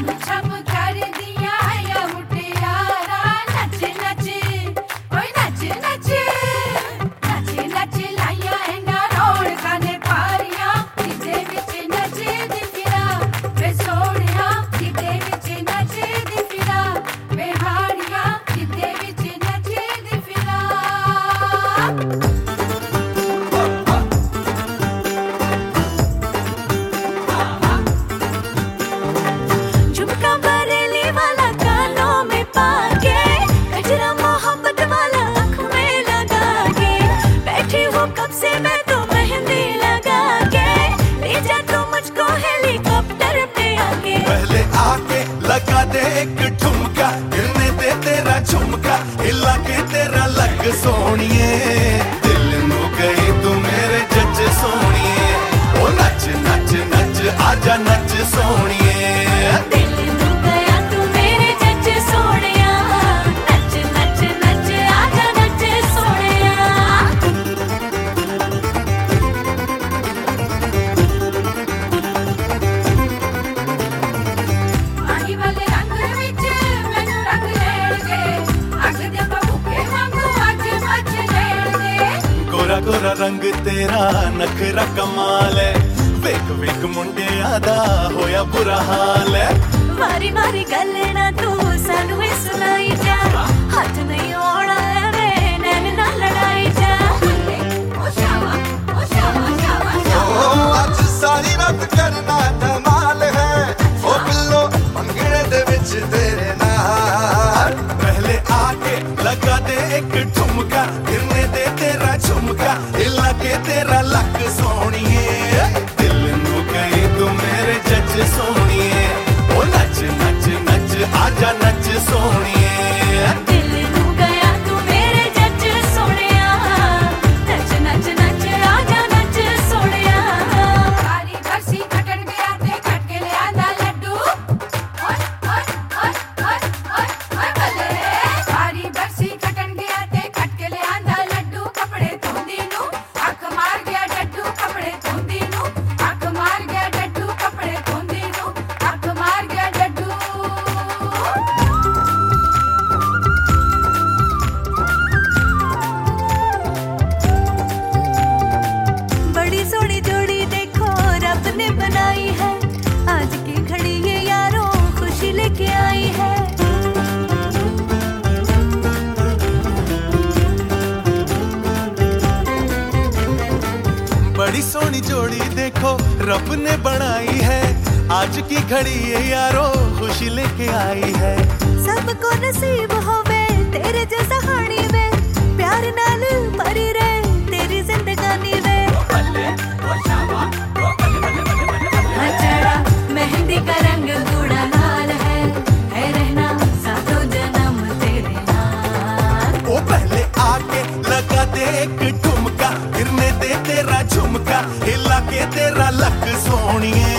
छम कर दिया या मुटियारा नच नच ओए नच नच नच नच लाया एंडा रोड़ काने पारिया किते विच नच दी फिरा वे सोहणिया किते विच नच दी फिरा वे हाड़िया किते विच नच दी फिरा झुमका बरेली वाला कानों में पाके गजरा मोहब्बत वाला आँख में लगा के बैठी हूँ कब से मैं तो मेहंदी लगा के ले जा तू मुझको हेलीकॉप्टर पे आके पहले आके लगा दे एक ठुमका गिरने दे तेरा झुमका हिला के तेरा लग सोनिए दिल नू गई तू मेरे जज सोनिए ओ नच नच नच आजा नच सोनिए दिल नू गया तू मेरे जज सोहणिया नच नच नच आजा नच सोहणिया पानी वाले रंग विच मैनू रंग लेणगे अग दे भूखे वांगू अज मच लेणगे गोरा गोरा रंग तेरा नखरा कमाल है वेख वेख मुंडिया दा होया बुरा हाल है मारी मारी गल ना तू सानू ए सुनाई जा हाथ नहीं आउणा वे नैन ना लड़ाई जा ओ शावा ओ शावा शावा शावा आज सारी रात करना धमाल है ओ बिल्लो मंगने दे विच तेरे नाल पहले आके लगा दे एक ठुमका गिरने दे तेरा झुमका हिला के तेरा लक सोनिए दिल नू गई तू मेरे जज सोनिए ओ नच नच नच आजा नच सोनिए दिल नू गया तू मेरे जज सोहणिया नच नच नच आजा नच सोहणिया सारी बरसी खटण गया ते खट के ले आंदा लड्डू ओए ओए ओए ओए ओए ओए बल्ले सारी बरसी खटण गया ते खट के ले आंदा लड्डू कपड़े धोंदी नू अख मार गया डड्डू कपड़े धोंदी नू अख मार गया डड्डू कपड़े धोंदी नू अख मार गया डड्डू बड़ी सोहनी जोड़ी देखो रब ने बनाई है आज की घड़ी ये यारों खुशी लेके आई है बड़ी सोनी जोड़ी देखो रब ने बनाई है आज की घड़ी ये यारो खुशी लेके आई है सबको नसीब होवे तेरे जैसा हाणी वे प्यार नाल भरी रहे तेरी जिंदगानी वे चढ़ा मेहंदी का रंग गूढ़ा लाल है रहना सातों जन्म तेरे नाल ओ पहले आके लगा दे एक ठुमका गिरने दे तेरा झुमका हिला के तेरा लक सोनिए